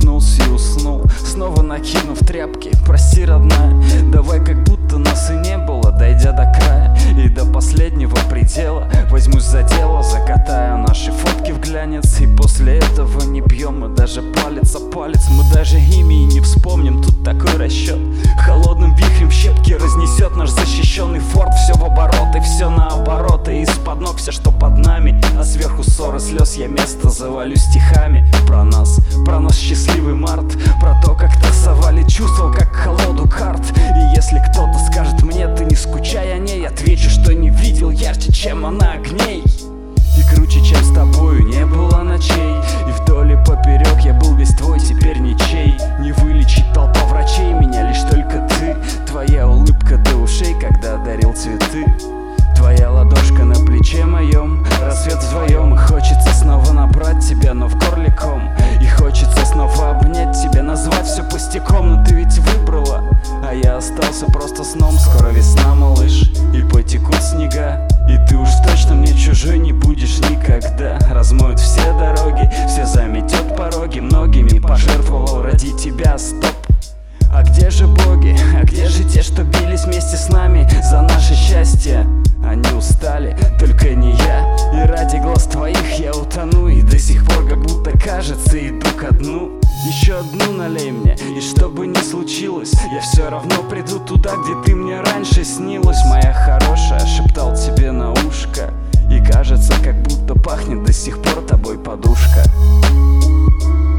проснулся и уснул, снова накинув тряпки. Прости, родная, давай как будто нас и не было, дойдя до края и до последнего предела. Возьмусь за дело, закатаю наши фотки в глянец, и после этого не бьем мы даже палец о палец. Мы даже имя и не вспомним, тут такой расчет. Холодным вихрем щепки разнесет наш защищенный форт. Все в оборот и все наоборот, и из-под ног все, что под нами, а сверху ссоры слез я место завалю стихами. Про нас счастливый март, про то, как тасовали чувства, как колоду карт. И если кто-то скажет мне: ты не скучай о ней, отвечу, что не видел ярче, чем она, огней. И круче, чем с тобою не было ночей, и вдоль и поперек я был весь твой, теперь ничей. Не вылечить толпа врачей, меня лишь только ты. Твоя улыбка до ушей, когда дарил цветы. Твоя ладошка на плече моем, рассвет вдвоем. И хочется снова набрать тебя, но в горле ком. И хочется снова обнять тебя, назвать все пустяком. Но ты ведь выбрала, а я остался просто сном. Скоро весна, малыш, и потекут снега, и ты уж точно мне чужой не будешь никогда. Размоют все дороги, все заметет пороги. Многими пожертвовал ради тебя, стоп. А где же боги? А где же те, что бились вместе с нами за наше счастье? Они устали, только не я. И ради глаз твоих я утону, и до сих пор как будто кажется иду ко дну. Еще одну налей мне, и что бы ни случилось, я все равно приду туда, где ты мне раньше снилась. Моя хорошая, шептал тебе на ушко, и кажется, как будто пахнет до сих пор тобой подушка.